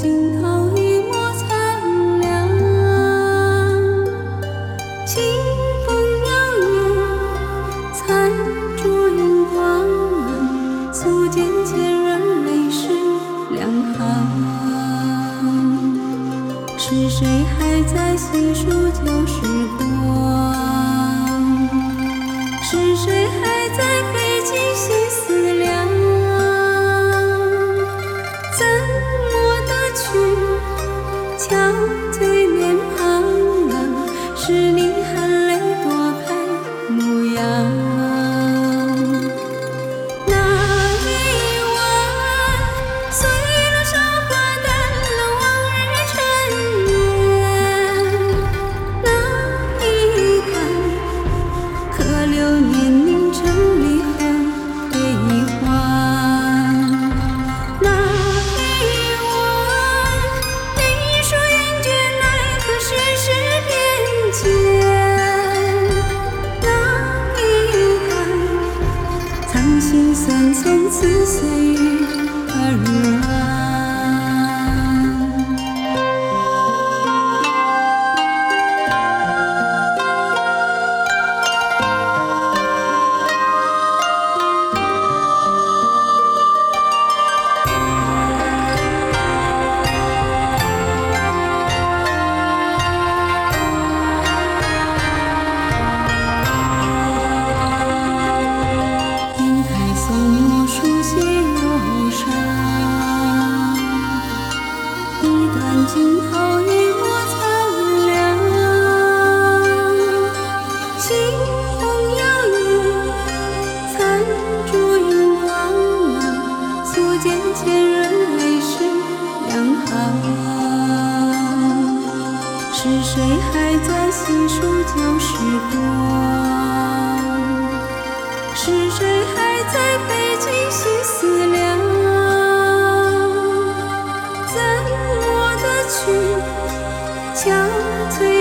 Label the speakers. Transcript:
Speaker 1: 尽头一抹苍凉。清风摇曳，残烛影光，素笺千人泪湿两行。是谁还在细数旧时光？是谁还在费尽心思量？怎么得去憔悴面庞？是你含泪躲开模样。那一晚，碎了韶华，淡了往日尘缘。那一叹，可留年凝成离合悲欢。那一晚，你说厌倦，奈何世事变迁。那一叹，藏心酸，从此随遇而安。尽头一抹苍凉，清风摇曳，残烛影光，素笺千人泪湿两行。是谁还在细数旧时光？是谁还在费尽心思量？憔悴